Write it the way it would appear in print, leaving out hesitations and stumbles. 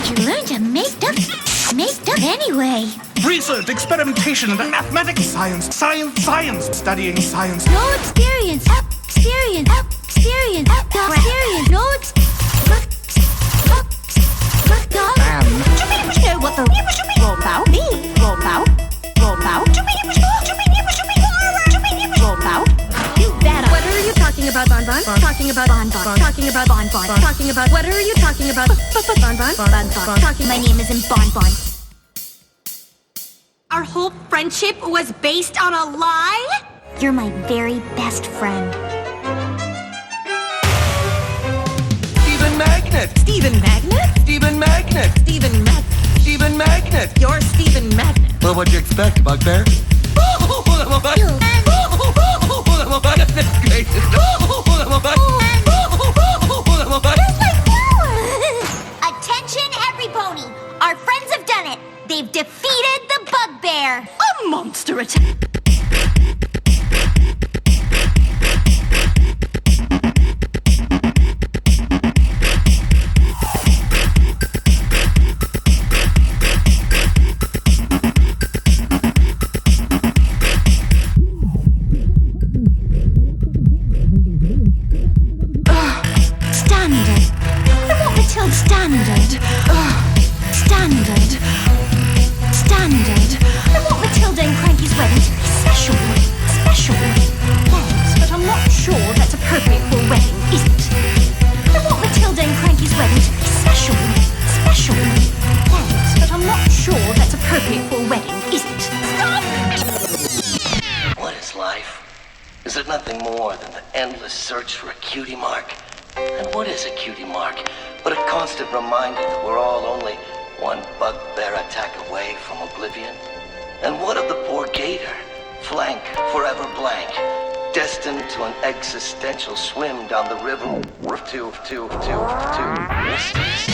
did you learn to make duck anyway? Research, experimentation, and mathematics, science, studying science. No experience, no experience. No Do you know what the rollbout means? Rollbout. You better. What are you talking about, Bon Bon? Talking about Bon Bon. Talking about Bon Bon. Talking about what are you talking about? Bon Bon. Bon Bon. Talking. My name isn't Bon Bon. Our whole friendship was based on a lie? You're my very best friend. Stephen Magnet! Stephen Magnet? Stephen Magnet! Stephen Magnet. Stephen Magnet! You're Stephen Magnet. Well, what'd you expect, Bugbear? That's great. Attention, every pony. Our friends have done it. They've defeated the bugbear. A monster attack. Standard. I want Matilda standard. Standard. I want Matilda and Cranky's wedding to be special. Thanks, but I'm not sure that's appropriate for a wedding, is it? I want Matilda and Cranky's wedding to be special. Thanks, but I'm not sure that's appropriate for a wedding, is it? Stop! What is life? Is it nothing more than the endless search for a cutie mark? And what is a cutie mark but a constant reminder that we're all only one bugbear attack away from oblivion? And what of the poor gator, flank forever blank, destined to an existential swim down the river to